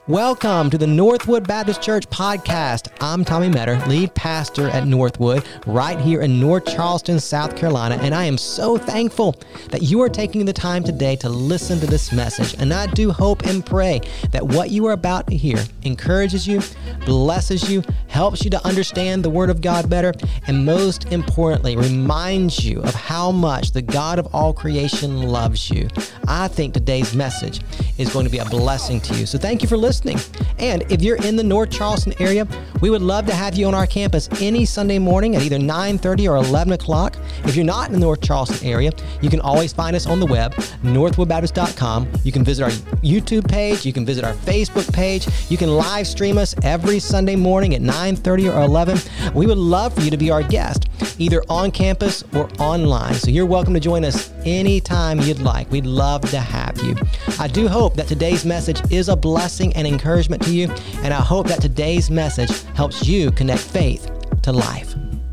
Welcome to the Northwood Baptist Church podcast. I'm Tommy Metter, lead pastor at Northwood, right here in North Charleston, South Carolina, and I am so thankful that you are taking the time today to listen to this message. And I do hope and pray that what you are about to hear encourages you, blesses you, helps you to understand the Word of God better, and most importantly, reminds you of how much the God of all creation loves you. I think today's message is going to be a blessing to you. So thank you for listening. And if you're in the North Charleston area, we would love to have you on our campus any Sunday morning at either 9:30 or 11 o'clock. If you're not in the North Charleston area, you can always find us on the web, northwoodbaptist.com. You can visit our YouTube page. You can visit our Facebook page. You can live stream us every Sunday morning at 9:30 or 11. We would love for you to be our guest, either on campus or online. So you're welcome to join us anytime you'd like. We'd love to have you. I do hope that today's message is a blessing and encouragement to you, and I hope that today's message helps you connect faith to life.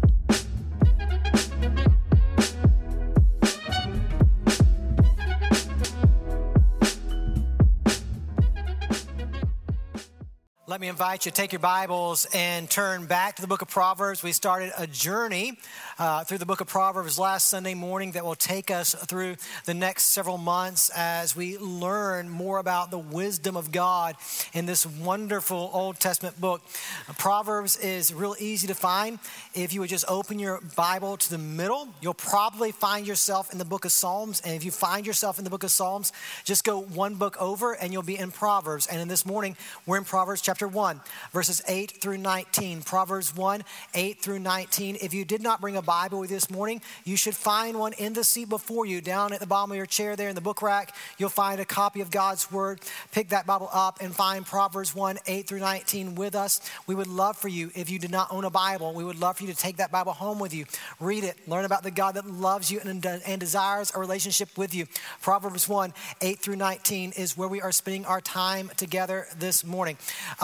Let me invite you to take your Bibles and turn back to the book of Proverbs. We started a journey through the book of Proverbs last Sunday morning that will take us through the next several months as we learn more about the wisdom of God in this wonderful Old Testament book. Proverbs is real easy to find. If you would just open your Bible to the middle, you'll probably find yourself in the book of Psalms. And if you find yourself in the book of Psalms, just go one book over and you'll be in Proverbs. And in this morning, we're in Proverbs chapter 1, verses 8 through 19. Proverbs 1, 8 through 19. If you did not bring a Bible with you this morning, you should find one in the seat before you. Down at the bottom of your chair there in the book rack, you'll find a copy of God's Word. Pick that Bible up and find Proverbs 1, 8 through 19 with us. We would love for you, if you did not own a Bible, we would love for you to take that Bible home with you. Read it. Learn about the God that loves you and desires a relationship with you. Proverbs 1, 8 through 19 is where we are spending our time together this morning.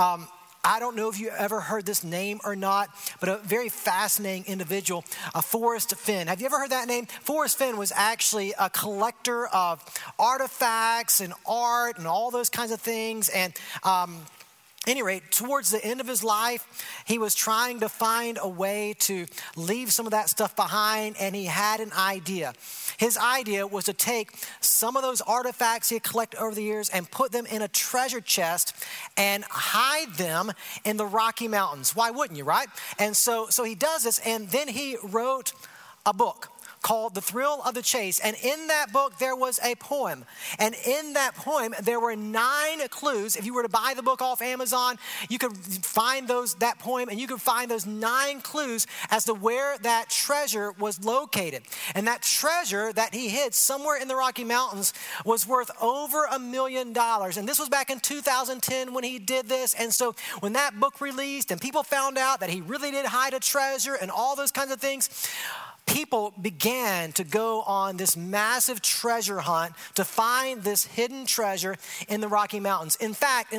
I don't know if you ever heard this name or not, but a very fascinating individual, Forrest Fenn. Have you ever heard that name? Forrest Fenn was actually a collector of artifacts and art and all those kinds of things. And any rate, towards the end of his life, he was trying to find a way to leave some of that stuff behind, and he had an idea. His idea was to take some of those artifacts he had collected over the years and put them in a treasure chest and hide them in the Rocky Mountains. Why wouldn't you, right? And so he does this, and then he wrote a book called The Thrill of the Chase. And in that book, there was a poem. And in that poem, there were 9 clues. If you were to buy the book off Amazon, you could find that poem, and you could find those 9 clues as to where that treasure was located. And that treasure that he hid somewhere in the Rocky Mountains was worth over $1 million. And this was back in 2010 when he did this. And so when that book released and people found out that he really did hide a treasure and all those kinds of things, people began to go on this massive treasure hunt to find this hidden treasure in the Rocky Mountains. In fact,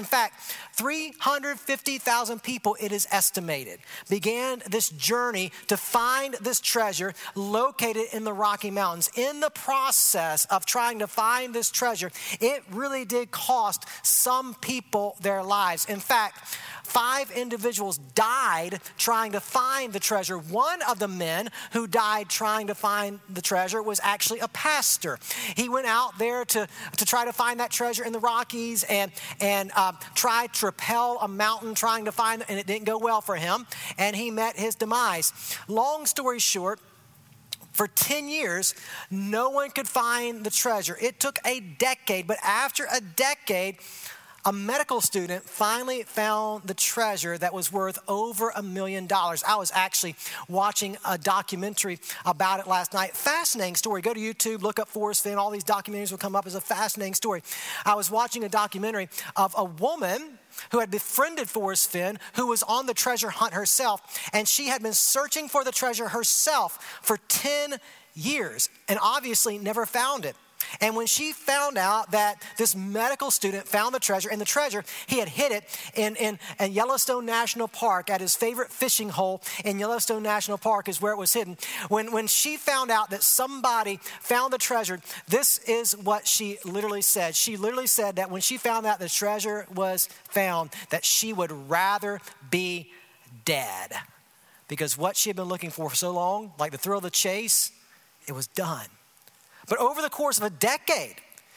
350,000 people, it is estimated, began this journey to find this treasure located in the Rocky Mountains. In the process of trying to find this treasure, it really did cost some people their lives. In fact, 5 individuals died trying to find the treasure. One of the men who died trying to find the treasure was actually a pastor. He went out there to try to find that treasure in the Rockies and tried to rappel a mountain trying to find it, and it didn't go well for him, and he met his demise. Long story short, for 10 years, no one could find the treasure. It took a decade, but after a decade, a medical student finally found the treasure that was worth over $1 million. I was actually watching a documentary about it last night. Fascinating story. Go to YouTube, look up Forrest Fenn. All these documentaries will come up as a fascinating story. I was watching a documentary of a woman who had befriended Forrest Fenn, who was on the treasure hunt herself, and she had been searching for the treasure herself for 10 years and obviously never found it. And when she found out that this medical student found the treasure, and the treasure, he had hid it in Yellowstone National Park at his favorite fishing hole in Yellowstone National Park is where it was hidden. When she found out that somebody found the treasure, this is what she literally said. She literally said that when she found out the treasure was found, that she would rather be dead. Because what she had been looking for so long, like the thrill of the chase, it was done. But over the course of a decade,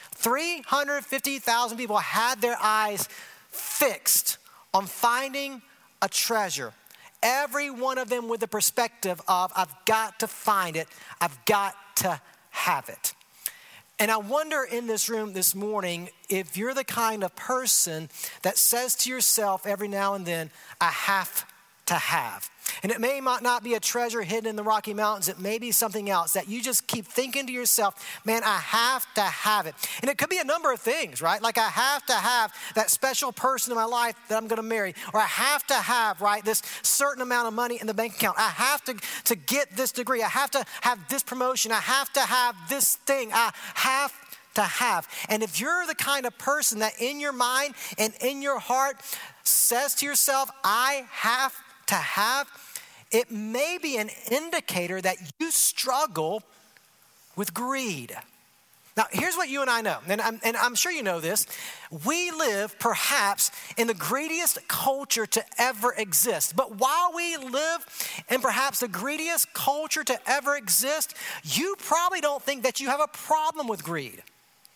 350,000 people had their eyes fixed on finding a treasure. Every one of them with the perspective of, I've got to find it. I've got to have it. And I wonder in this room this morning if you're the kind of person that says to yourself every now and then, I have to have. And it may not be a treasure hidden in the Rocky Mountains. It may be something else that you just keep thinking to yourself, man, I have to have it. And it could be a number of things, right? Like I have to have that special person in my life that I'm going to marry. Or I have to have, right, this certain amount of money in the bank account. I have to get this degree. I have to have this promotion. I have to have this thing. I have to have. And if you're the kind of person that in your mind and in your heart says to yourself, I have to have, it may be an indicator that you struggle with greed. Now, here's what you and I know, and I'm sure you know this. We live perhaps in the greediest culture to ever exist. But while we live in perhaps the greediest culture to ever exist, you probably don't think that you have a problem with greed.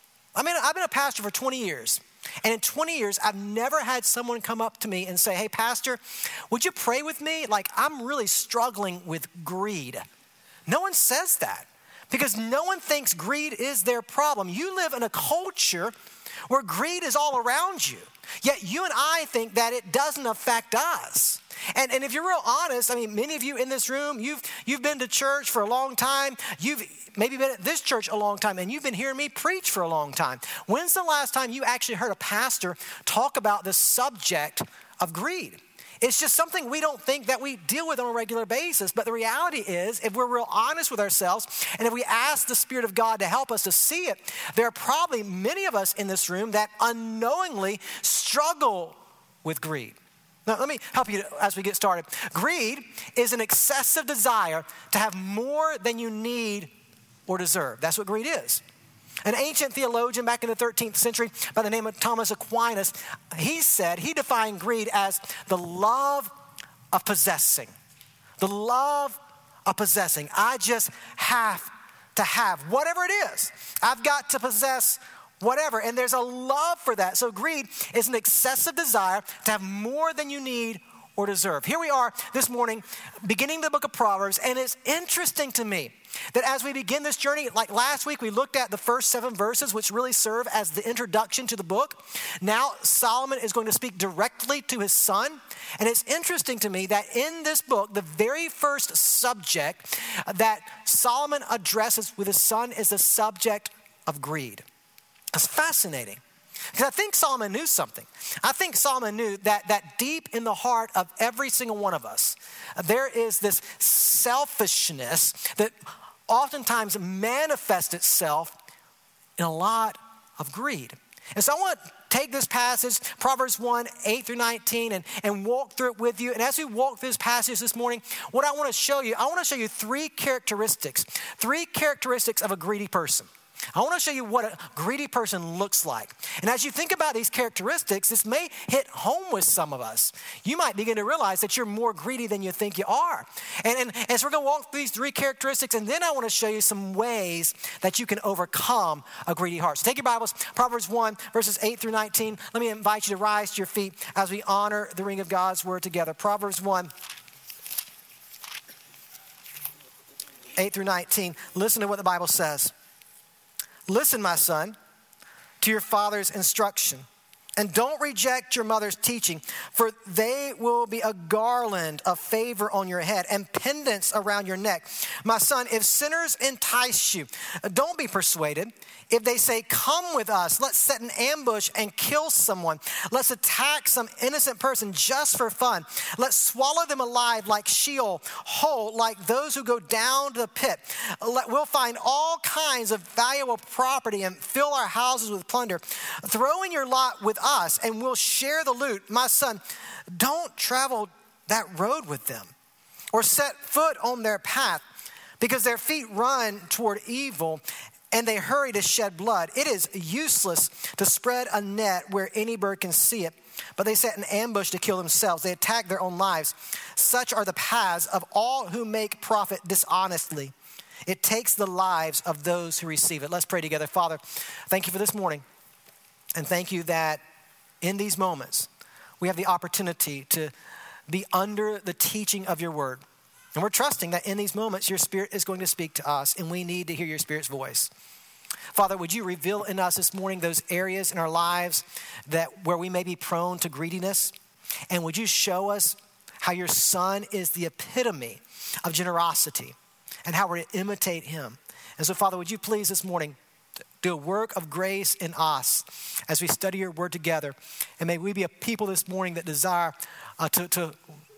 I mean, I've been a pastor for 20 years. And in 20 years, I've never had someone come up to me and say, hey, pastor, would you pray with me? Like, I'm really struggling with greed. No one says that because no one thinks greed is their problem. You live in a culture where greed is all around you. Yet you and I think that it doesn't affect us. And if you're real honest, I mean, many of you in this room, you've been to church for a long time. You've maybe been at this church a long time, and you've been hearing me preach for a long time. When's the last time you actually heard a pastor talk about the subject of greed? It's just something we don't think that we deal with on a regular basis. But the reality is, if we're real honest with ourselves, and if we ask the Spirit of God to help us to see it, there are probably many of us in this room that unknowingly struggle with greed. Now, let me help you as we get started. Greed is an excessive desire to have more than you need or deserve. That's what greed is. An ancient theologian back in the 13th century by the name of Thomas Aquinas, he defined greed as the love of possessing. The love of possessing. I just have to have whatever it is. I've got to possess whatever. And there's a love for that. So greed is an excessive desire to have more than you need or deserve. Here we are this morning, beginning the book of Proverbs, and it's interesting to me that as we begin this journey, like last week, we looked at the first 7 verses, which really serve as the introduction to the book. Now, Solomon is going to speak directly to his son, and it's interesting to me that in this book, the very first subject that Solomon addresses with his son is the subject of greed. It's fascinating. Because I think Solomon knew something. I think Solomon knew that deep in the heart of every single one of us, there is this selfishness that oftentimes manifests itself in a lot of greed. And so I want to take this passage, Proverbs 1, 8 through 19, and walk through it with you. And as we walk through this passage this morning, what I want to show you 3 characteristics of a greedy person. I want to show you what a greedy person looks like. And as you think about these characteristics, this may hit home with some of us. You might begin to realize that you're more greedy than you think you are. And so we're going to walk through these 3 characteristics, and then I want to show you some ways that you can overcome a greedy heart. So take your Bibles, Proverbs 1, verses 8 through 19. Let me invite you to rise to your feet as we honor the ring of God's word together. Proverbs 1, 8 through 19. Listen to what the Bible says. Listen, my son, to your father's instruction, And don't reject your mother's teaching, for they will be a garland of favor on your head and pendants around your neck. My son, if sinners entice you, don't be persuaded. If they say, come with us, let's set an ambush and kill someone. Let's attack some innocent person just for fun. Let's swallow them alive like Sheol, whole like those who go down to the pit. We'll find all kinds of valuable property and fill our houses with plunder. Throw in your lot with us and we'll share the loot. My son, don't travel that road with them or set foot on their path, because their feet run toward evil and they hurry to shed blood. It is useless to spread a net where any bird can see it, but they set an ambush to kill themselves. They attack their own lives. Such are the paths of all who make profit dishonestly. It takes the lives of those who receive it. Let's pray together. Father, thank you for this morning. And thank you that in these moments, we have the opportunity to be under the teaching of your word. And we're trusting that in these moments, your Spirit is going to speak to us, and we need to hear your Spirit's voice. Father, would you reveal in us this morning those areas in our lives where we may be prone to greediness? And would you show us how your Son is the epitome of generosity and how we're to imitate him? And so, Father, would you please this morning do a work of grace in us as we study your word together. And may we be a people this morning that desire to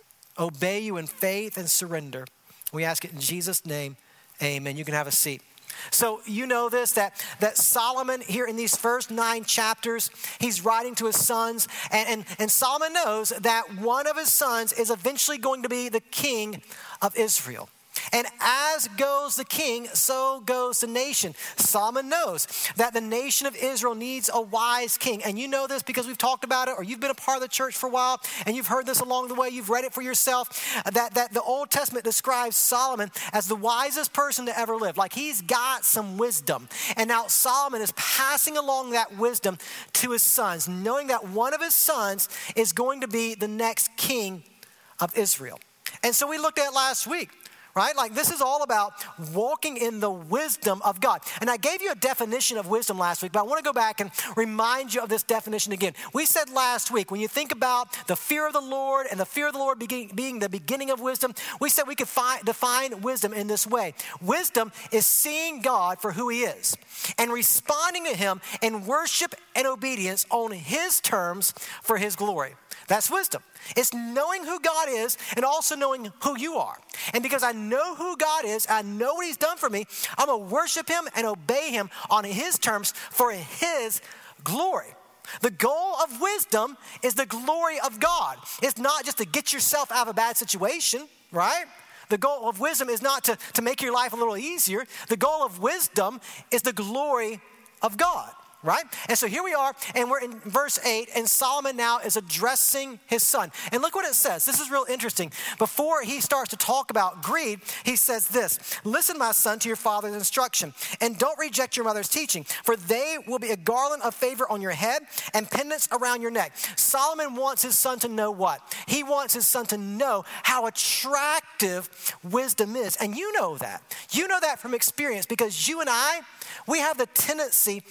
obey you in faith and surrender. We ask it in Jesus' name, amen. You can have a seat. So you know this, that Solomon here in these first 9 chapters, he's writing to his sons. And Solomon knows that one of his sons is eventually going to be the king of Israel. And as goes the king, so goes the nation. Solomon knows that the nation of Israel needs a wise king. And you know this because we've talked about it, or you've been a part of the church for a while, and you've heard this along the way. You've read it for yourself, that the Old Testament describes Solomon as the wisest person to ever live. Like he's got some wisdom. And now Solomon is passing along that wisdom to his sons, knowing that one of his sons is going to be the next king of Israel. And so we looked at last week. Right? Like this is all about walking in the wisdom of God. And I gave you a definition of wisdom last week, but I want to go back and remind you of this definition again. We said last week, when you think about the fear of the Lord and the fear of the Lord being the beginning of wisdom, we said we could define wisdom in this way. Wisdom is seeing God for who he is and responding to him in worship and obedience on his terms for his glory. That's wisdom. It's knowing who God is and also knowing who you are. And because I know who God is, I know what he's done for me, I'm going to worship him and obey him on his terms for his glory. The goal of wisdom is the glory of God. It's not just to get yourself out of a bad situation, right? The goal of wisdom is not to make your life a little easier. The goal of wisdom is the glory of God. Right? And so here we are, and we're in verse 8, and Solomon now is addressing his son. And look what it says. This is real interesting. Before he starts to talk about greed, he says this: listen, my son, to your father's instruction, and don't reject your mother's teaching, for they will be a garland of favor on your head and pendants around your neck. Solomon wants his son to know what? He wants his son to know how attractive wisdom is. And you know that. You know that from experience, because you and I, we have the tendency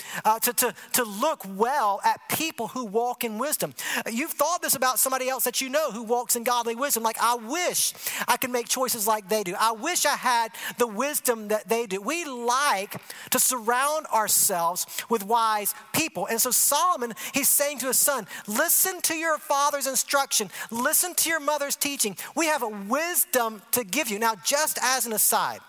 to look well at people who walk in wisdom. You've thought this about somebody else that you know who walks in godly wisdom. Like, I wish I could make choices like they do. I wish I had the wisdom that they do. We like to surround ourselves with wise people. And so Solomon, he's saying to his son, listen to your father's instruction. Listen to your mother's teaching. We have a wisdom to give you. Now, just as an aside,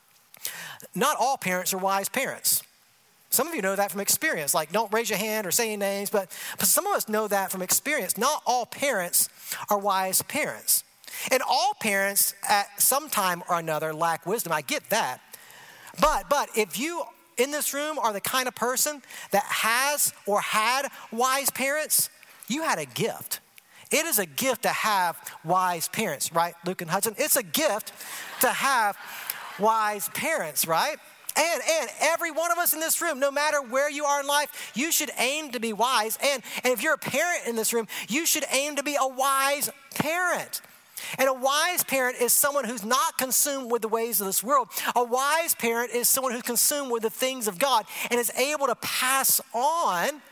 not all parents are wise parents. Some of you know that from experience. Like, don't raise your hand or say any names, but some of us know that from experience. Not all parents are wise parents. And all parents at some time or another lack wisdom. I get that. But if you in this room are the kind of person that has or had wise parents, you had a gift. It is a gift to have wise parents, right, Luke and Hudson? It's a gift to have wise parents, right? And every one of us in this room, no matter where you are in life, you should aim to be wise. And if you're a parent in this room, you should aim to be a wise parent. And a wise parent is someone who's not consumed with the ways of this world. A wise parent is someone who's consumed with the things of God and is able to pass on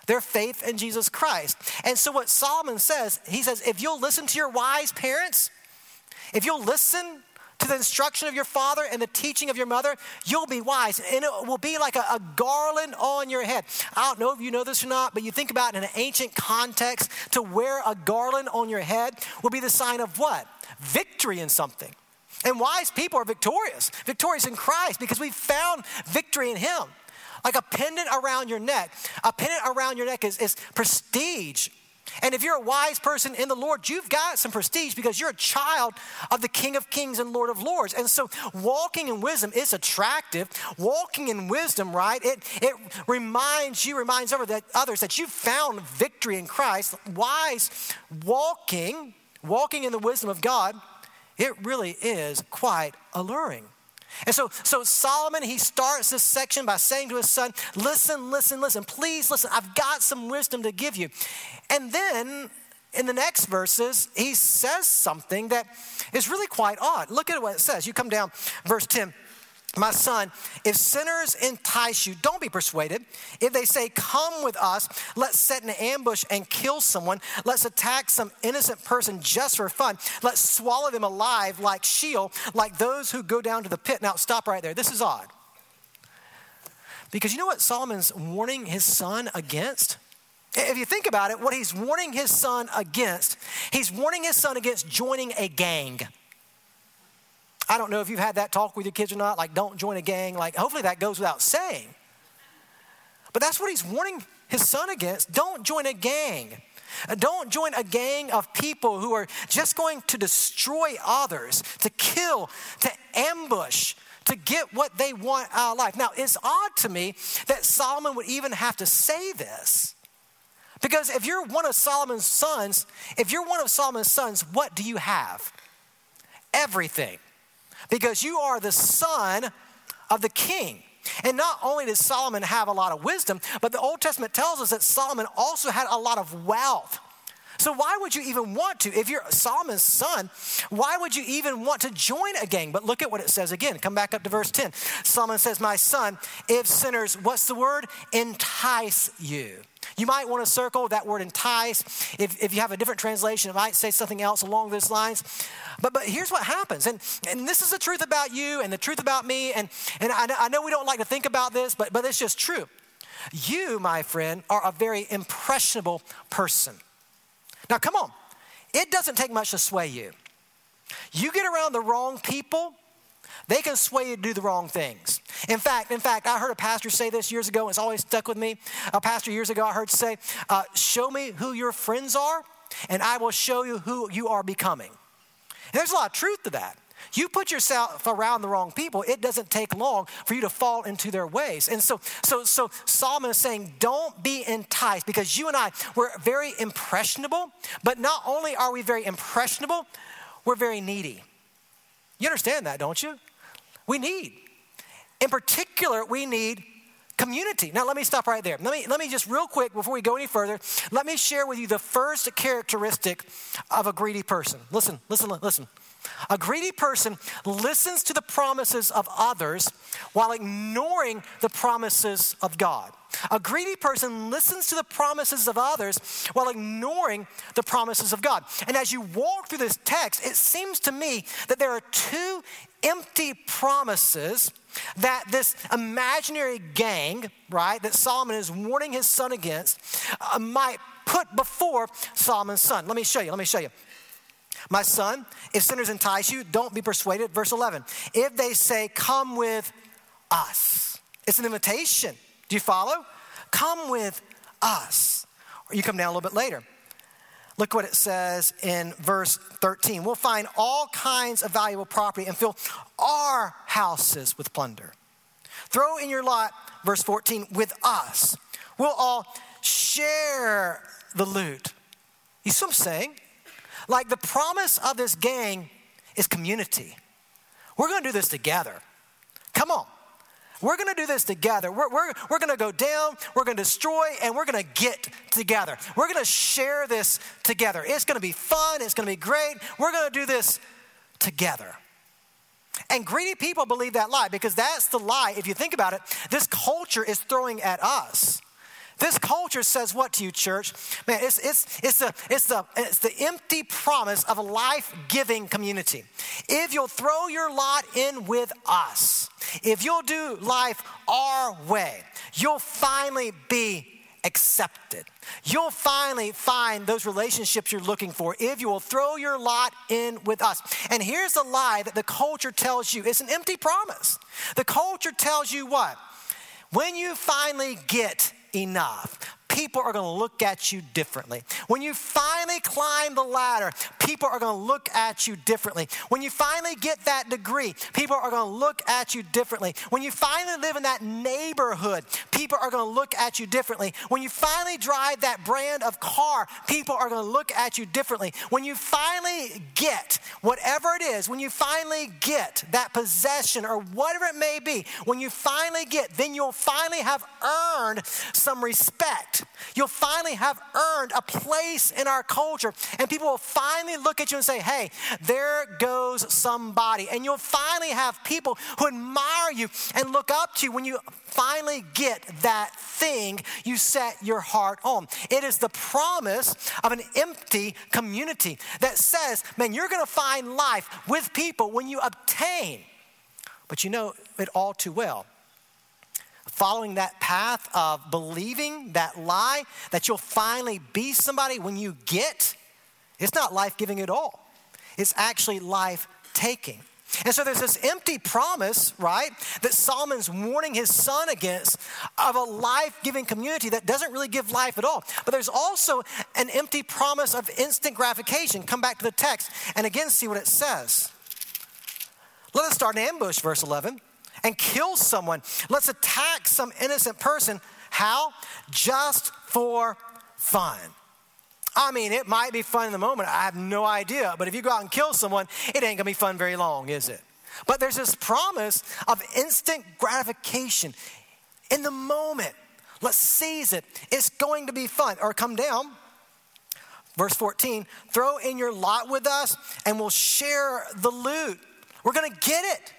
their faith in Jesus Christ. And so what Solomon says, he says, if you'll listen to your wise parents, if you'll listen to the instruction of your father and the teaching of your mother, you'll be wise. And it will be like a garland on your head. I don't know if you know this or not, but you think about it in an ancient context, to wear a garland on your head will be the sign of what? Victory in something. And wise people are victorious in Christ, because we've found victory in him. Like a pendant around your neck. A pendant around your neck is prestige. And if you're a wise person in the Lord, you've got some prestige because you're a child of the King of Kings and Lord of Lords. And so walking in wisdom is attractive. Walking in wisdom, right? It reminds others that you've found victory in Christ. Wise walking in the wisdom of God, it really is quite alluring. And so Solomon, he starts this section by saying to his son, listen, please listen. I've got some wisdom to give you. And then in the next verses, he says something that is really quite odd. Look at what it says. You come down, verse 10. My son, if sinners entice you, don't be persuaded. If they say, come with us, let's set an ambush and kill someone. Let's attack some innocent person just for fun. Let's swallow them alive like Sheol, like those who go down to the pit. Now, stop right there. This is odd. Because you know what Solomon's warning his son against? If you think about it, what he's warning his son against, he's warning his son against joining a gang. I don't know if you've had that talk with your kids or not, like don't join a gang. Like hopefully that goes without saying. But that's what he's warning his son against. Don't join a gang. Don't join a gang of people who are just going to destroy others, to kill, to ambush, to get what they want out of life. Now, it's odd to me that Solomon would even have to say this. Because if you're one of Solomon's sons, what do you have? Everything. Because you are the son of the king. And not only does Solomon have a lot of wisdom, but the Old Testament tells us that Solomon also had a lot of wealth. So why would you even want to? If you're Solomon's son, why would you even want to join a gang? But look at what it says again. Come back up to verse 10. Solomon says, my son, if sinners, what's the word? Entice you. You might want to circle that word entice. If you have a different translation, it might say something else along those lines. But here's what happens. And this is the truth about you and the truth about me. And I know we don't like to think about this, but it's just true. You, my friend, are a very impressionable person. Now, come on. It doesn't take much to sway you. You get around the wrong people, they can sway you to do the wrong things. In fact, I heard a pastor say this years ago, and it's always stuck with me. A pastor years ago I heard say, show me who your friends are, and I will show you who you are becoming. And there's a lot of truth to that. You put yourself around the wrong people, it doesn't take long for you to fall into their ways. And so Solomon is saying, don't be enticed, because you and I, we're very impressionable, but not only are we very impressionable, we're very needy. You understand that, don't you? We need. In particular, we need community. Now, let me stop right there. Let me just real quick, before we go any further, let me share with you the first characteristic of a greedy person. Listen. A greedy person listens to the promises of others while ignoring the promises of God. A greedy person listens to the promises of others while ignoring the promises of God. And as you walk through this text, it seems to me that there are two empty promises that this imaginary gang, right, that Solomon is warning his son against, might put before Solomon's son. Let me show you. My son, if sinners entice you, don't be persuaded. Verse 11, if they say, come with us. It's an invitation. Do you follow? Come with us. Or you come down a little bit later. Look what it says in verse 13. We'll find all kinds of valuable property and fill our houses with plunder. Throw in your lot, verse 14, with us. We'll all share the loot. You see what I'm saying? Like the promise of this gang is community. We're going to do this together. Come on. We're going to do this together. We're going to go down, we're going to destroy, and we're going to get together. We're going to share this together. It's going to be fun. It's going to be great. We're going to do this together. And greedy people believe that lie, because that's the lie. If you think about it, this culture is throwing at us This culture says what to you, church? Man, it's the empty promise of a life-giving community. If you'll throw your lot in with us, if you'll do life our way, you'll finally be accepted. You'll finally find those relationships you're looking for if you will throw your lot in with us. And here's the lie that the culture tells you. It's an empty promise. The culture tells you what? When you finally get enough, people are going to look at you differently. When you finally climb the ladder, people are going to look at you differently. When you finally get that degree, people are going to look at you differently. When you finally live in that neighborhood, people are going to look at you differently. When you finally drive that brand of car, people are going to look at you differently. When you finally get whatever it is, when you finally get that possession or whatever it may be, when you finally get, then you'll finally have earned some respect. You'll finally have earned a place in our culture, and people will finally look at you and say, hey, there goes somebody. And you'll finally have people who admire you and look up to you when you finally get that thing you set your heart on. It is the promise of an empty community that says, man, you're going to find life with people when you obtain. But you know it all too well. Following that path of believing that lie that you'll finally be somebody when you get, it's not life-giving at all. It's actually life-taking. And so there's this empty promise, right, that Solomon's warning his son against of a life-giving community that doesn't really give life at all. But there's also an empty promise of instant gratification. Come back to the text and again see what it says. Let us start an ambush, verse 11. And kill someone. Let's attack some innocent person. How? Just for fun. I mean, it might be fun in the moment. I have no idea. But if you go out and kill someone, it ain't going to be fun very long, is it? But there's this promise of instant gratification. In the moment, let's seize it. It's going to be fun. Or come down. Verse 14, throw in your lot with us and we'll share the loot. We're going to get it.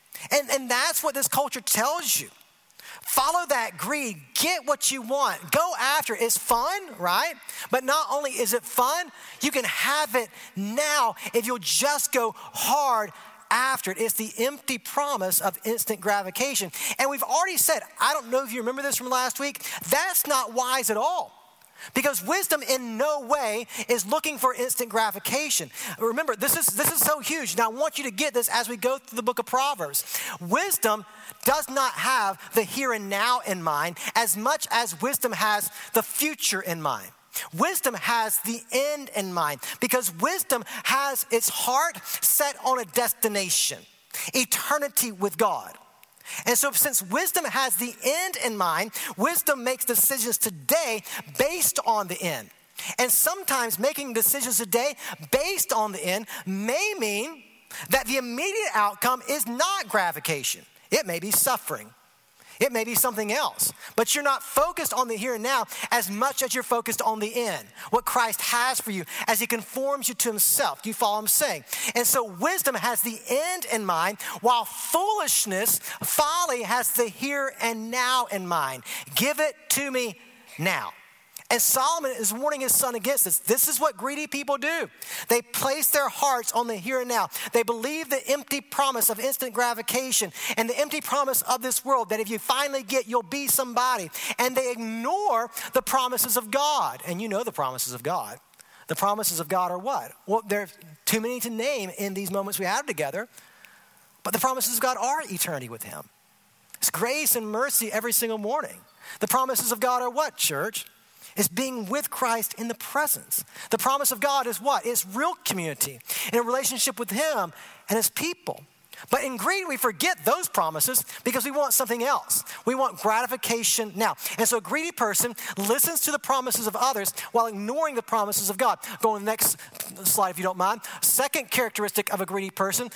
And that's what this culture tells you. Follow that greed. Get what you want. Go after it. It's fun, right? But not only is it fun, you can have it now if you'll just go hard after it. It's the empty promise of instant gratification. And we've already said, I don't know if you remember this from last week, that's not wise at all. Because wisdom in no way is looking for instant gratification. Remember, this is so huge. Now, I want you to get this as we go through the book of Proverbs. Wisdom does not have the here and now in mind as much as wisdom has the future in mind. Wisdom has the end in mind because wisdom has its heart set on a destination, eternity with God. And so since wisdom has the end in mind, wisdom makes decisions today based on the end. And sometimes making decisions today based on the end may mean that the immediate outcome is not gratification. It may be suffering. It may be something else, but you're not focused on the here and now as much as you're focused on the end, what Christ has for you as he conforms you to himself. Do you follow what I'm saying? And so wisdom has the end in mind, while foolishness, folly has the here and now in mind. Give it to me now. And Solomon is warning his son against this. This is what greedy people do. They place their hearts on the here and now. They believe the empty promise of instant gratification and the empty promise of this world that if you finally get, you'll be somebody. And they ignore the promises of God. And you know the promises of God. The promises of God are what? Well, there's too many to name in these moments we have together. But the promises of God are eternity with him. It's grace and mercy every single morning. The promises of God are what, church? Is being with Christ in the presence. The promise of God is what? It's real community in a relationship with him and his people. But in greed, we forget those promises because we want something else. We want gratification now. And so a greedy person listens to the promises of others while ignoring the promises of God. Go on the next slide if you don't mind. Second characteristic of a greedy person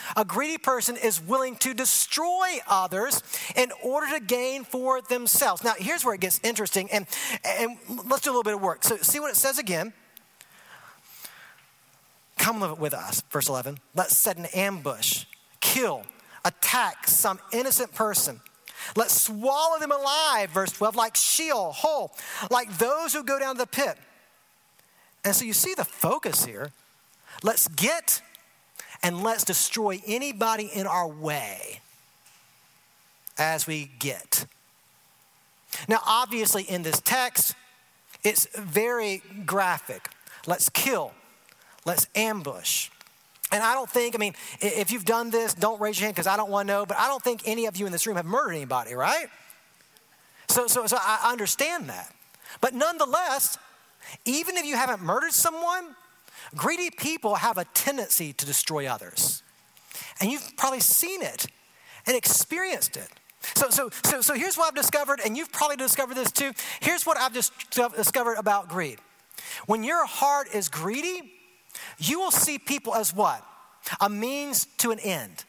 is willing to destroy others in order to gain for themselves. Now, here's where it gets interesting, and let's do a little bit of work. So see what it says again. Come live with us, verse 11. Let's set an ambush. Kill, attack some innocent person. Let's swallow them alive, verse 12, like Sheol, whole, like those who go down to the pit. And so you see the focus here. Let's get and let's destroy anybody in our way as we get. Now, obviously in this text, it's very graphic. Let's kill. Let's ambush. And I don't think, if you've done this, don't raise your hand because I don't want to know, but I don't think any of you in this room have murdered anybody, right? So I understand that. But nonetheless, even if you haven't murdered someone, greedy people have a tendency to destroy others. And you've probably seen it and experienced it. So here's what I've discovered, and you've probably discovered this too. Here's what I've just discovered about greed. When your heart is greedy, you will see people as what? A means to an end.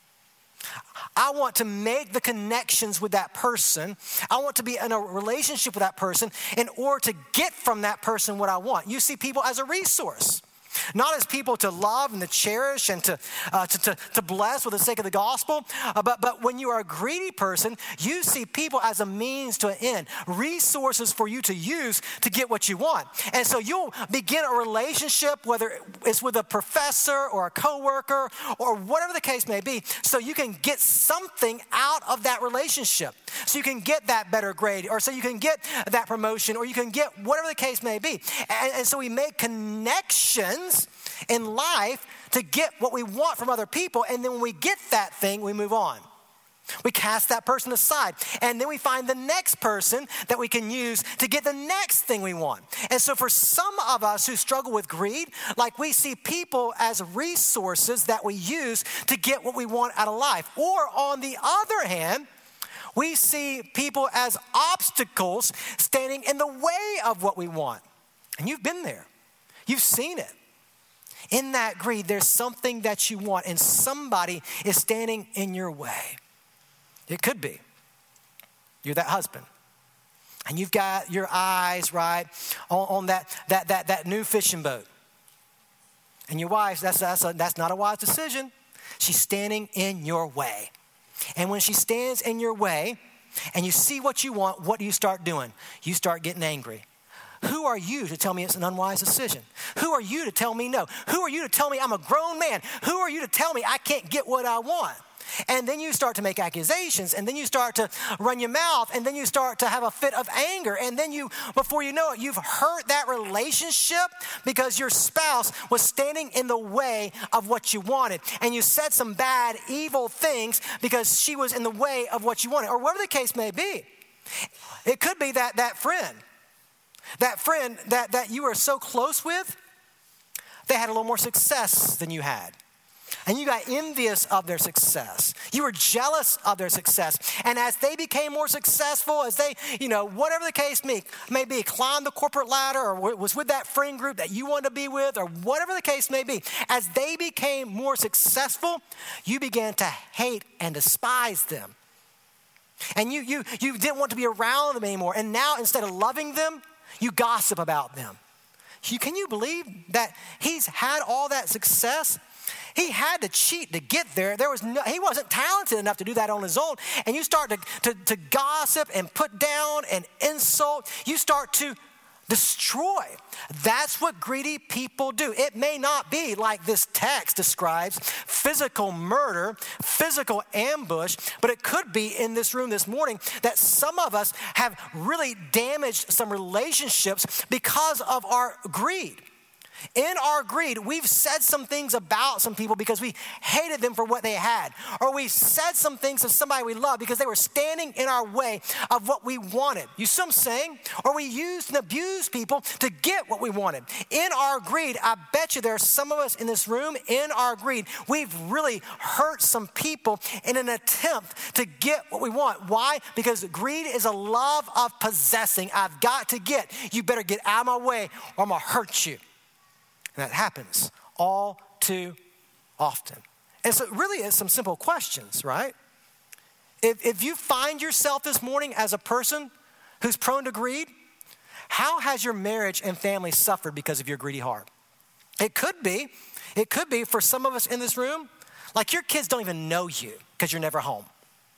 I want to make the connections with that person. I want to be in a relationship with that person in order to get from that person what I want. You see people as a resource. Not as people to love and to cherish and to bless for the sake of the gospel. But when you are a greedy person, you see people as a means to an end. Resources for you to use to get what you want. And so you'll begin a relationship, whether it's with a professor or a coworker or whatever the case may be, so you can get something out of that relationship. So you can get that better grade, or so you can get that promotion, or you can get whatever the case may be. And so we make connections in life to get what we want from other people, and then when we get that thing, we move on. We cast that person aside, and then we find the next person that we can use to get the next thing we want. And so for some of us who struggle with greed, like we see people as resources that we use to get what we want out of life. Or on the other hand, we see people as obstacles standing in the way of what we want. And you've been there. You've seen it. In that greed, there's something that you want, and somebody is standing in your way. It could be you're that husband, and you've got your eyes right on that new fishing boat, and your wife. That's not a wise decision. She's standing in your way, and when she stands in your way, and you see what you want, what do you start doing? You start getting angry. Who are you to tell me it's an unwise decision? Who are you to tell me no? Who are you to tell me I'm a grown man? Who are you to tell me I can't get what I want? And then you start to make accusations, and then you start to run your mouth, and then you start to have a fit of anger, and then before you know it, you've hurt that relationship because your spouse was standing in the way of what you wanted, and you said some bad, evil things because she was in the way of what you wanted, or whatever the case may be. It could be that friend that you were so close with, they had a little more success than you had. And you got envious of their success. You were jealous of their success. And as they became more successful, as they, whatever the case may be, climbed the corporate ladder or was with that friend group that you wanted to be with or whatever the case may be, as they became more successful, you began to hate and despise them. And you didn't want to be around them anymore. And now instead of loving them, you gossip about them. Can you believe that he's had all that success? He had to cheat to get there. He wasn't talented enough to do that on his own. And you start to gossip and put down and insult. You start to destroy. That's what greedy people do. It may not be like this text describes, physical murder, physical ambush, but it could be in this room this morning that some of us have really damaged some relationships because of our greed. In our greed, we've said some things about some people because we hated them for what they had. Or we said some things to somebody we love because they were standing in our way of what we wanted. You see what I'm saying? Or we used and abused people to get what we wanted. In our greed, I bet you there are some of us in this room, in our greed, we've really hurt some people in an attempt to get what we want. Why? Because greed is a love of possessing. I've got to get. You better get out of my way or I'm going to hurt you. And that happens all too often. And so really it's some simple questions, right? If you find yourself this morning as a person who's prone to greed, how has your marriage and family suffered because of your greedy heart? It could be for some of us in this room, like your kids don't even know you because you're never home.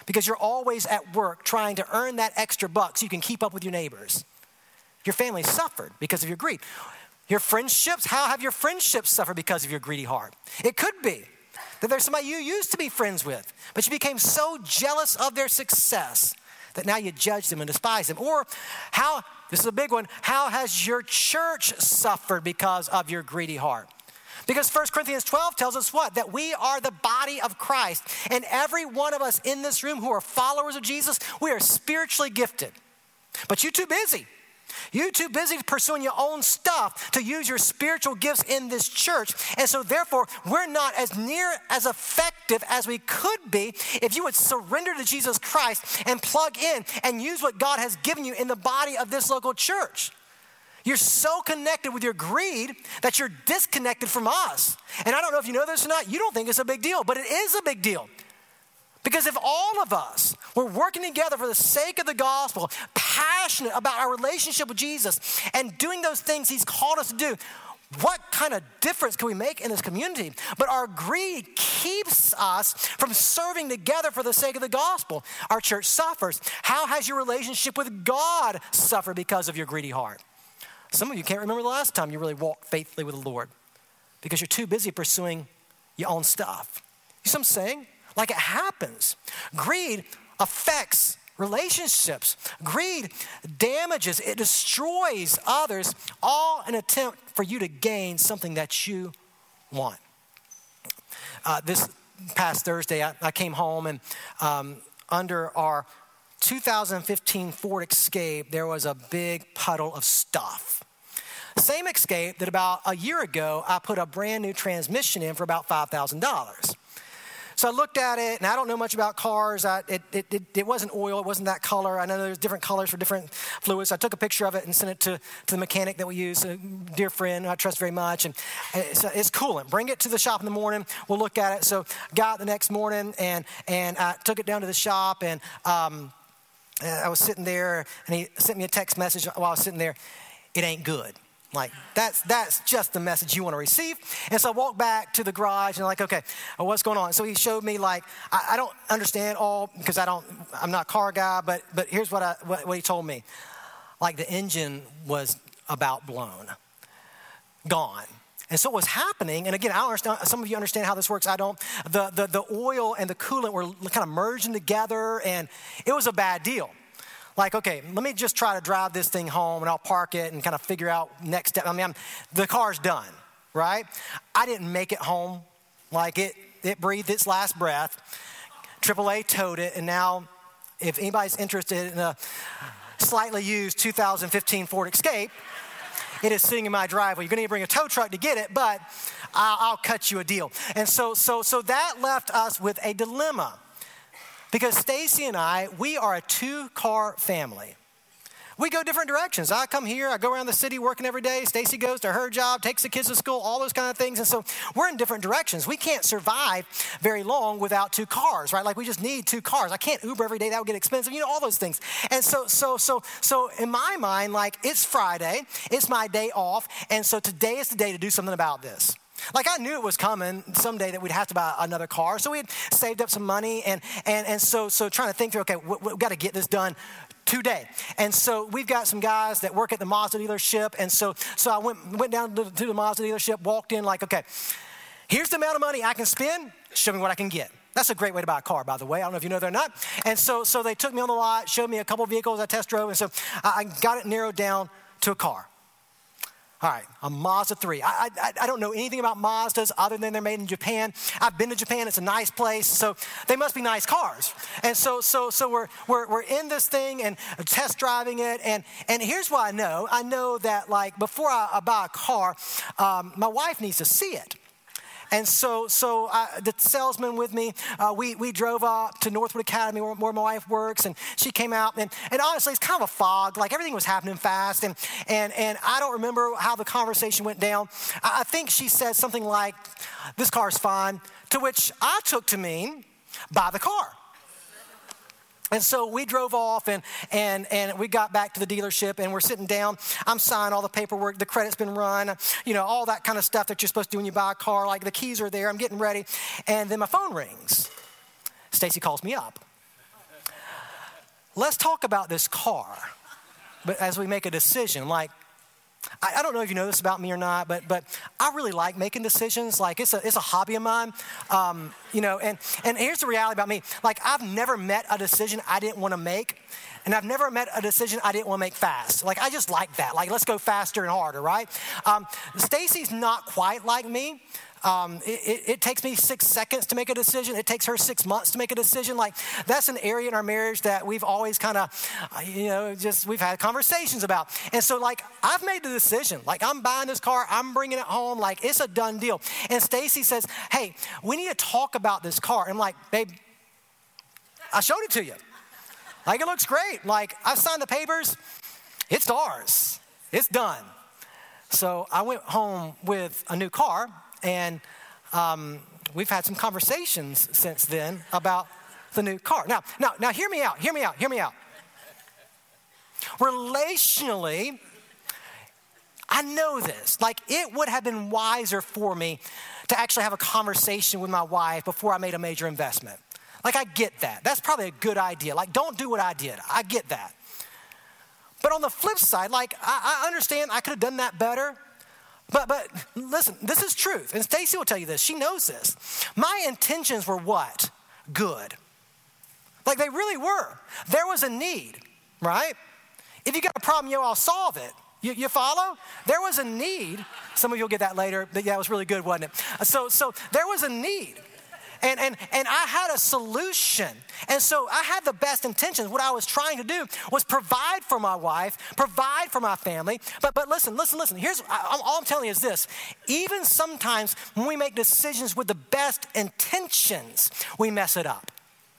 because you're always at work trying to earn that extra buck so you can keep up with your neighbors. Your family suffered because of your greed. Your friendships, how have your friendships suffered because of your greedy heart? It could be that there's somebody you used to be friends with, but you became so jealous of their success that now you judge them and despise them. Or how, this is a big one, how has your church suffered because of your greedy heart? Because 1 Corinthians 12 tells us what? That we are the body of Christ. And every one of us in this room who are followers of Jesus, we are spiritually gifted. But you're too busy. You're too busy pursuing your own stuff to use your spiritual gifts in this church. And so therefore, we're not as near as effective as we could be if you would surrender to Jesus Christ and plug in and use what God has given you in the body of this local church. You're so connected with your greed that you're disconnected from us. And I don't know if you know this or not, you don't think it's a big deal, but it is a big deal. Because if all of us were working together for the sake of the gospel, passionate about our relationship with Jesus and doing those things he's called us to do, what kind of difference can we make in this community? But our greed keeps us from serving together for the sake of the gospel. Our church suffers. How has your relationship with God suffered because of your greedy heart? Some of you can't remember the last time you really walked faithfully with the Lord because you're too busy pursuing your own stuff. You see what I'm saying? Like it happens. Greed affects relationships. Greed damages, it destroys others, all in an attempt for you to gain something that you want. This past Thursday, I came home and under our 2015 Ford Escape, there was a big puddle of stuff. Same Escape that about a year ago, I put a brand new transmission in for about $5,000. So I looked at it, and I don't know much about cars. It wasn't oil. It wasn't that color. I know there's different colors for different fluids. So I took a picture of it and sent it to the mechanic that we use, a dear friend who I trust very much. And it's coolant. Bring it to the shop in the morning. We'll look at it. So got it the next morning, and I took it down to the shop, and I was sitting there, and he sent me a text message while I was sitting there. It ain't good. Like, that's just the message you want to receive. And so I walked back to the garage and I'm like, okay, what's going on? So he showed me, like, I don't understand all, because I'm not a car guy, but here's what he told me. Like, the engine was about blown, gone. And so what was happening, and again, I don't understand, some of you understand how this works, I don't. The oil and the coolant were kind of merging together, and it was a bad deal. Like, okay, let me just try to drive this thing home, and I'll park it and kind of figure out next step. I mean, the car's done, right? I didn't make it home. Like, it breathed its last breath. AAA towed it, and now if anybody's interested in a slightly used 2015 Ford Escape, it is sitting in my driveway. You're going to need to bring a tow truck to get it, but I'll cut you a deal. And so that left us with a dilemma. Because Stacy and I, we are a two-car family. We go different directions. I come here, I go around the city working every day. Stacy goes to her job, takes the kids to school, all those kind of things. And so we're in different directions. We can't survive very long without two cars, right? Like, we just need two cars. I can't Uber every day. That would get expensive. You know, all those things. And so in my mind, like, it's Friday. It's my day off. And so today is the day to do something about this. Like, I knew it was coming someday that we'd have to buy another car. So we had saved up some money and so trying to think through, okay, we've got to get this done today. And so we've got some guys that work at the Mazda dealership. And so I went down to the Mazda dealership, walked in like, okay, here's the amount of money I can spend. Show me what I can get. That's a great way to buy a car, by the way. I don't know if you know that or not. And so they took me on the lot, showed me a couple of vehicles I test drove. And so I got it narrowed down to a car. All right, a Mazda 3. I don't know anything about Mazdas other than they're made in Japan. I've been to Japan. It's a nice place, so they must be nice cars. And so we're in this thing and test driving it. And here's what I know. I know that, like, before I buy a car, my wife needs to see it. And so the salesman with me, we drove up to Northwood Academy where my wife works, and she came out, and honestly, it's kind of a fog. Like, everything was happening fast, and I don't remember how the conversation went down. I think she said something like, "This car's fine," to which I took to mean, buy the car. And so we drove off and we got back to the dealership, and we're sitting down. I'm signing all the paperwork. The credit's been run, you know, all that kind of stuff that you're supposed to do when you buy a car. Like, the keys are there. I'm getting ready. And then my phone rings. Stacy calls me up. let's talk about this car. But as we make a decision, like, I don't know if you know this about me or not, but I really like making decisions. Like it's a hobby of mine, and here's the reality about me. Like I've never met a decision I didn't want to make, and I've never met a decision I didn't want to make fast. Like I just like that. Like let's go faster and harder, right? Stacy's not quite like me. It takes me 6 seconds to make a decision. It takes her 6 months to make a decision. Like that's an area in our marriage that we've always kind of, we've had conversations about. And so like I've made the decision. Like I'm buying this car. I'm bringing it home. Like it's a done deal. And Stacy says, hey, we need to talk about this car. And I'm like, babe, I showed it to you. Like it looks great. Like I signed the papers. It's ours. It's done. So I went home with a new car. And we've had some conversations since then about the new car. Now, hear me out. Relationally, I know this. Like, it would have been wiser for me to actually have a conversation with my wife before I made a major investment. Like, I get that. That's probably a good idea. Like, don't do what I did. I get that. But on the flip side, like, I understand I could have done that better. But listen, this is truth. And Stacy will tell you this. She knows this. My intentions were what? Good. Like they really were. There was a need, right? If you got a problem, I'll solve it. You follow? There was a need. Some of you will get that later. But yeah, it was really good, wasn't it? So there was a need. And I had a solution. And so I had the best intentions. What I was trying to do was provide for my wife, provide for my family. But listen. Here's all I'm telling you is this. Even sometimes when we make decisions with the best intentions, we mess it up.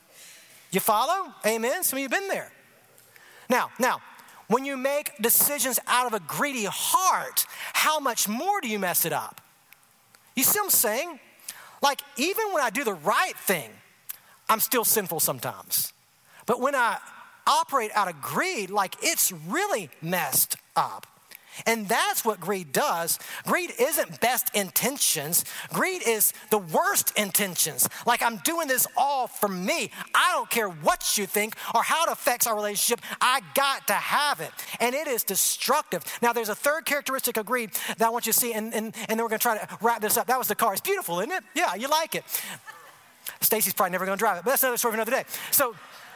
You follow? Amen? Some of you have been there. Now, when you make decisions out of a greedy heart, how much more do you mess it up? You see what I'm saying? Like, even when I do the right thing, I'm still sinful sometimes. But when I operate out of greed, like, it's really messed up. And that's what greed does. Greed isn't best intentions. Greed is the worst intentions. Like, I'm doing this all for me. I don't care what you think or how it affects our relationship. I got to have it. And it is destructive. Now, there's a third characteristic of greed that I want you to see, and then we're going to try to wrap this up. That was the car. It's beautiful, isn't it? Yeah, you like it. Stacy's probably never going to drive it, but that's another story for another day. So,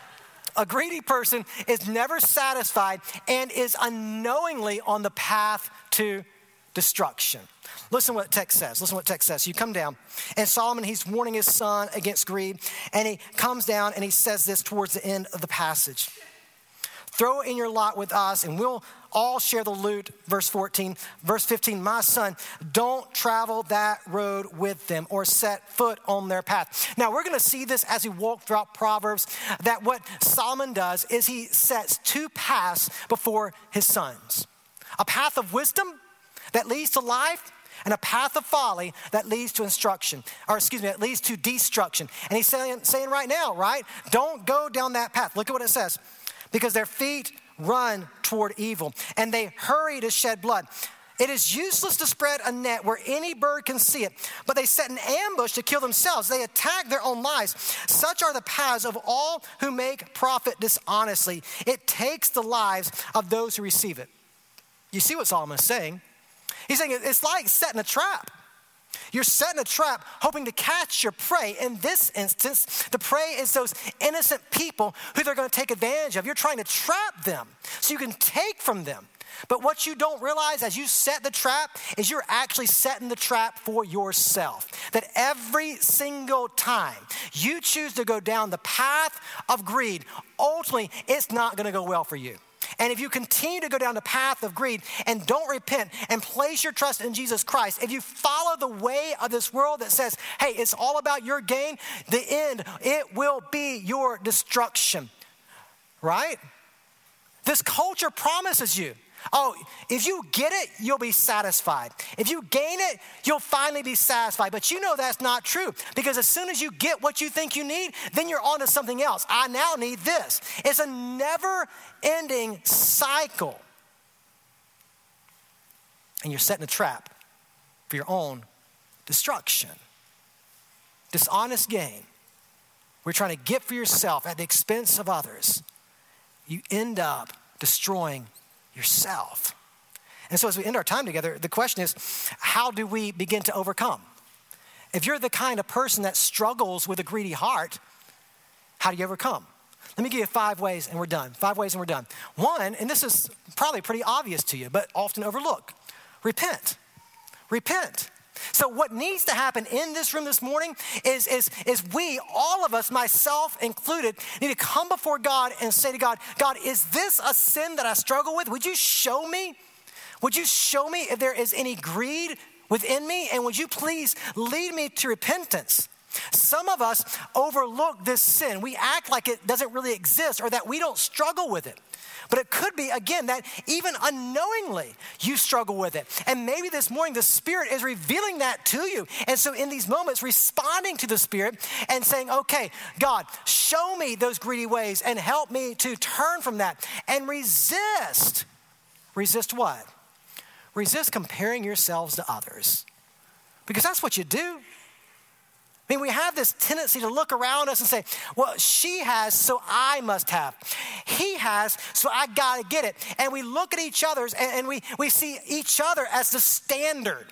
a greedy person is never satisfied and is unknowingly on the path to destruction. Listen what the text says. You come down, and Solomon, he's warning his son against greed, and he comes down and he says this towards the end of the passage. Throw in your lot with us, and we'll all share the loot. Verse 14. Verse 15, my son, don't travel that road with them or set foot on their path. Now, we're going to see this as we walk throughout Proverbs, that what Solomon does is he sets two paths before his sons. A path of wisdom that leads to life, and a path of folly that leads to that leads to destruction. And he's saying right now, right? Don't go down that path. Look at what it says. Because their feet run toward evil, and they hurry to shed blood. It is useless to spread a net where any bird can see it, but they set an ambush to kill themselves. They attack their own lives. Such are the paths of all who make profit dishonestly. It takes the lives of those who receive it. You see what Solomon is saying? He's saying it's like setting a trap. You're setting a trap hoping to catch your prey. In this instance, the prey is those innocent people who they're going to take advantage of. You're trying to trap them so you can take from them. But what you don't realize as you set the trap is you're actually setting the trap for yourself. That every single time you choose to go down the path of greed, ultimately it's not going to go well for you. And if you continue to go down the path of greed and don't repent and place your trust in Jesus Christ, if you follow the way of this world that says, hey, it's all about your gain, the end, it will be your destruction, right? This culture promises you, oh, if you get it, you'll be satisfied. If you gain it, you'll finally be satisfied. But you know that's not true, because as soon as you get what you think you need, then you're on to something else. I now need this. It's a never-ending cycle. And you're setting a trap for your own destruction. Dishonest gain. We're trying to get for yourself at the expense of others. you end up destroying yourself. And so as we end our time together, the question is, how do we begin to overcome? If you're the kind of person that struggles with a greedy heart, how do you overcome? Let me give you 5 ways and we're done. 5 ways and we're done. 1, and this is probably pretty obvious to you, but often overlooked. Repent. Repent. So what needs to happen in this room this morning is we, all of us, myself included, need to come before God and say to God, God, is this a sin that I struggle with? Would you show me? Would you show me if there is any greed within me? And would you please lead me to repentance? Some of us overlook this sin. We act like it doesn't really exist or that we don't struggle with it. But it could be, again, that even unknowingly you struggle with it. And maybe this morning the Spirit is revealing that to you. And so in these moments, responding to the Spirit and saying, okay, God, show me those greedy ways and help me to turn from that and resist. Resist what? Resist comparing yourselves to others. Because that's what you do. I mean, we have this tendency to look around us and say, well, she has, so I must have. He has, so I got to get it. And we look at each other's and we see each other as the standard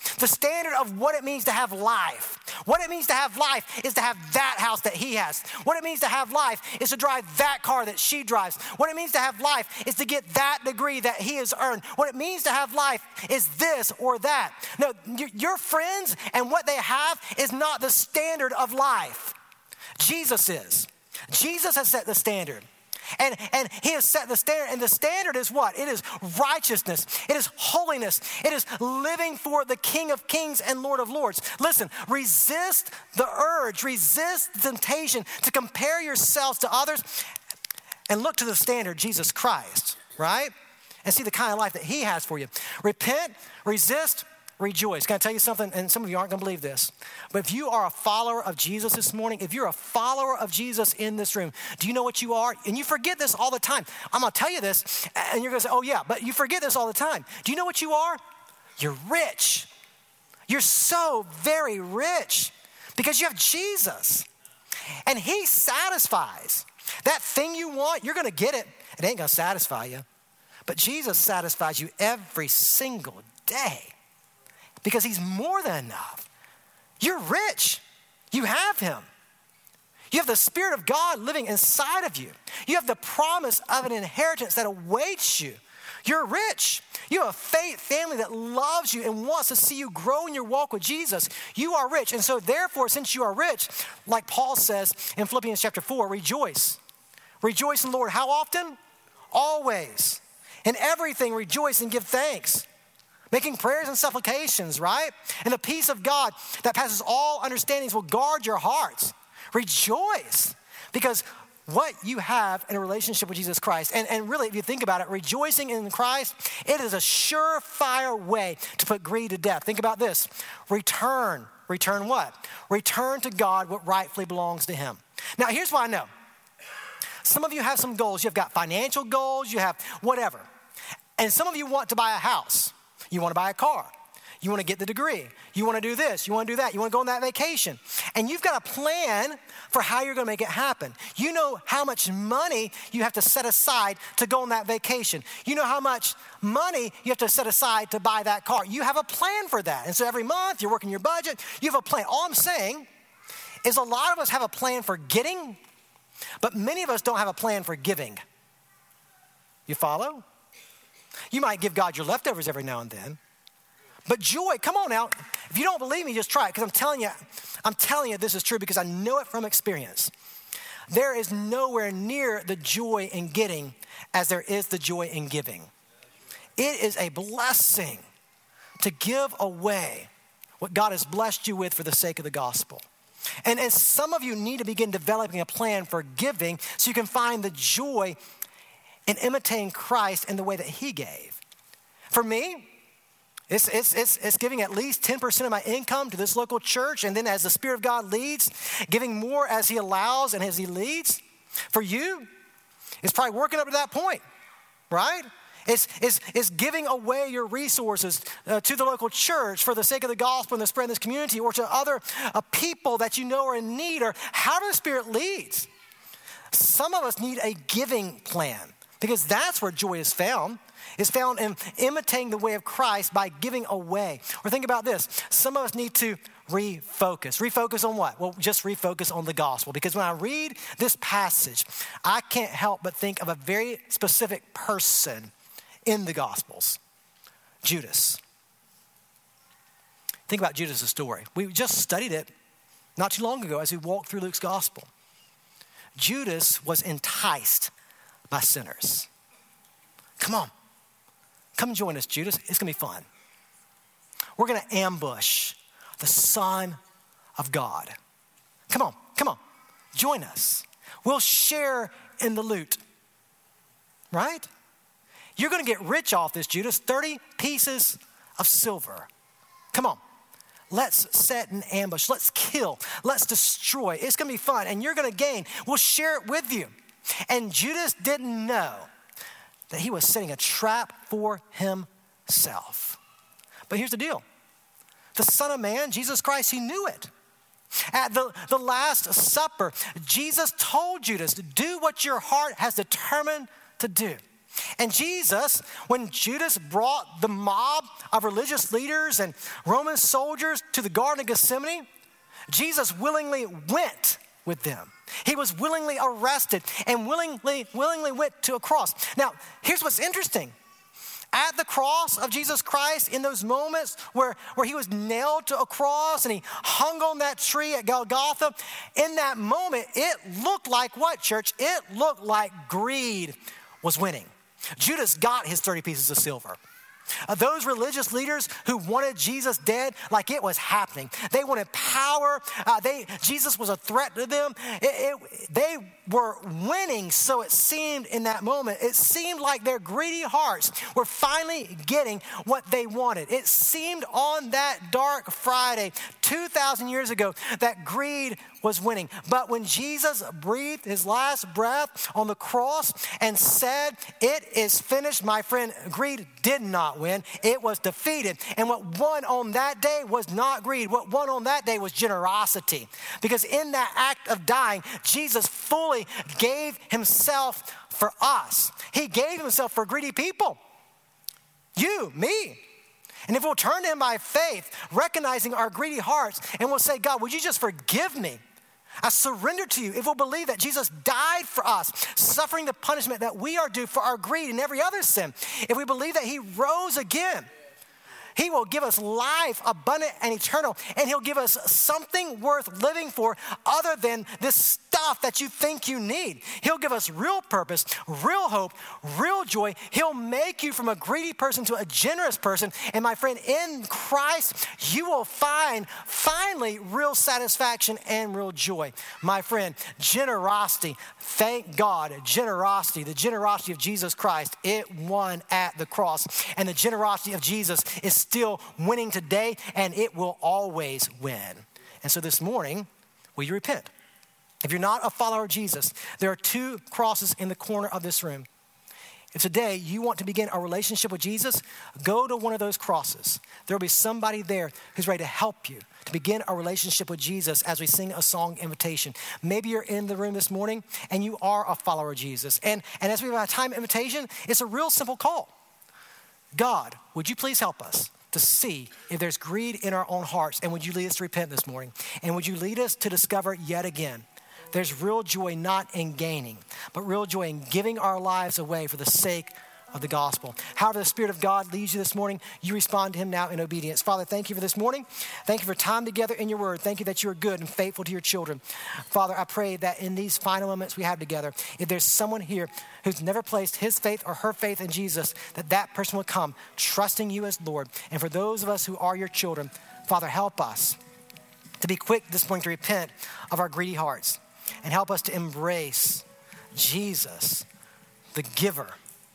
of what it means to have life. What it means to have life is to have that house that he has. What it means to have life is to drive that car that she drives. What it means to have life is to get that degree that he has earned. What it means to have life is this or that. No, your friends and what they have is not the standard of life. Jesus is. Jesus has set the standard. And he has set the standard, and the standard is what? It is righteousness. It is holiness. It is living for the King of Kings and Lord of Lords. Listen, resist the urge, resist the temptation to compare yourselves to others and look to the standard, Jesus Christ, right? And see the kind of life that he has for you. Repent, resist, rejoice. Can I tell you something? And some of you aren't going to believe this. But if you are a follower of Jesus this morning, if you're a follower of Jesus in this room, do you know what you are? And you forget this all the time. I'm going to tell you this, and you're going to say, oh yeah, but you forget this all the time. Do you know what you are? You're rich. You're so very rich because you have Jesus. And he satisfies. That thing you want, you're going to get it. It ain't going to satisfy you. But Jesus satisfies you every single day. Because he's more than enough. You're rich. You have him. You have the Spirit of God living inside of you. You have the promise of an inheritance that awaits you. You're rich. You have a faith family that loves you and wants to see you grow in your walk with Jesus. You are rich. And so therefore, since you are rich, like Paul says in Philippians chapter 4, rejoice. Rejoice in the Lord. How often? Always. In everything, rejoice and give thanks. Making prayers and supplications, right? And the peace of God that passes all understandings will guard your hearts. Rejoice, because what you have in a relationship with Jesus Christ, and really if you think about it, rejoicing in Christ, it is a surefire way to put greed to death. Think about this. Return what? Return to God what rightfully belongs to him. Now here's what I know. Some of you have some goals. You've got financial goals, you have whatever. And some of you want to buy a house. You want to buy a car. You want to get the degree. You want to do this. You want to do that. You want to go on that vacation. And you've got a plan for how you're going to make it happen. You know how much money you have to set aside to go on that vacation. You know how much money you have to set aside to buy that car. You have a plan for that. And so every month you're working your budget. You have a plan. All I'm saying is a lot of us have a plan for getting, but many of us don't have a plan for giving. You follow? You might give God your leftovers every now and then. But joy, come on now. If you don't believe me, just try it. Because I'm telling you this is true because I know it from experience. There is nowhere near the joy in getting as there is the joy in giving. It is a blessing to give away what God has blessed you with for the sake of the gospel. And some of you need to begin developing a plan for giving so you can find the joy in imitating Christ in the way that he gave. For me, it's giving at least 10% of my income to this local church, and then as the Spirit of God leads, giving more as he allows and as he leads. For you, it's probably working up to that point, right? It's giving away your resources to the local church for the sake of the gospel and the spread of this community, or to other people that you know are in need, or however the Spirit leads. some of us need a giving plan because that's where joy is found. It's found in imitating the way of Christ by giving away. Or think about this. Some of us need to refocus. Refocus on what? Well, just refocus on the gospel. Because when I read this passage, I can't help but think of a very specific person in the Gospels, Judas. Think about Judas' story. We just studied it not too long ago as we walked through Luke's gospel. Judas was enticed by sinners. Come join us, Judas. It's going to be fun. We're going to ambush the Son of God. Come on. Join us. We'll share in the loot. Right? You're going to get rich off this, Judas. 30 pieces of silver. Come on. Let's set an ambush. Let's kill. Let's destroy. It's going to be fun. And you're going to gain. We'll share it with you. And Judas didn't know that he was setting a trap for himself. But here's the deal. The Son of Man, Jesus Christ, he knew it. At the Last Supper, Jesus told Judas to do what your heart has determined to do. And Jesus, when Judas brought the mob of religious leaders and Roman soldiers to the Garden of Gethsemane, Jesus willingly went with them. He was willingly arrested and willingly went to a cross. Now, here's what's interesting. At the cross of Jesus Christ, in those moments where he was nailed to a cross and he hung on that tree at Golgotha, in that moment, it looked like what, church? It looked like greed was winning. Judas got his 30 pieces of silver. Those religious leaders who wanted Jesus dead, like it was happening. They wanted power. Jesus was a threat to them. They were winning, so it seemed in that moment. It seemed like their greedy hearts were finally getting what they wanted. It seemed on that dark Friday, 2,000 years ago, that greed was winning. But when Jesus breathed his last breath on the cross and said, "It is finished," my friend, greed did not win. It was defeated. And what won on that day was not greed. What won on that day was generosity. Because in that act of dying, Jesus fully gave himself for us. He gave himself for greedy people. You, me. And if we'll turn to him by faith, recognizing our greedy hearts, and we'll say, "God, would you just forgive me? I surrender to you." If we'll believe that Jesus died for us, suffering the punishment that we are due for our greed and every other sin. If we believe that he rose again, he will give us life abundant and eternal, and he'll give us something worth living for other than this stuff that you think you need. He'll give us real purpose, real hope, real joy. He'll make you from a greedy person to a generous person. And my friend, in Christ, you will find finally real satisfaction and real joy. My friend, generosity, thank God, generosity, the generosity of Jesus Christ, it won at the cross. And the generosity of Jesus is still winning today, and it will always win. And so this morning, will you repent? If you're not a follower of Jesus, there are 2 crosses in the corner of this room. If today you want to begin a relationship with Jesus, go to one of those crosses. There will be somebody there who's ready to help you to begin a relationship with Jesus as we sing a song invitation. Maybe you're in the room this morning and you are a follower of Jesus. And as we have a time invitation, it's a real simple call. God, would you please help us to see if there's greed in our own hearts, and would you lead us to repent this morning? And would you lead us to discover yet again there's real joy not in gaining, but real joy in giving our lives away for the sake of the gospel. However the Spirit of God leads you this morning, you respond to him now in obedience. Father, thank you for this morning. Thank you for time together in your word. Thank you that you are good and faithful to your children. Father, I pray that in these final moments we have together, if there's someone here who's never placed his faith or her faith in Jesus, that person would come trusting you as Lord. And for those of us who are your children, Father, help us to be quick this morning to repent of our greedy hearts, and help us to embrace Jesus, the giver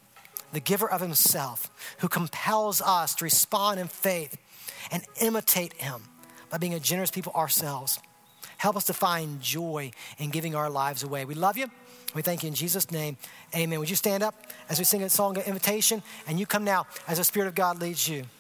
of himself, who compels us to respond in faith and imitate him by being a generous people ourselves. Help us to find joy in giving our lives away. We love you. We thank you in Jesus' name. Amen. Would you stand up as we sing a song of invitation? And you come now as the Spirit of God leads you.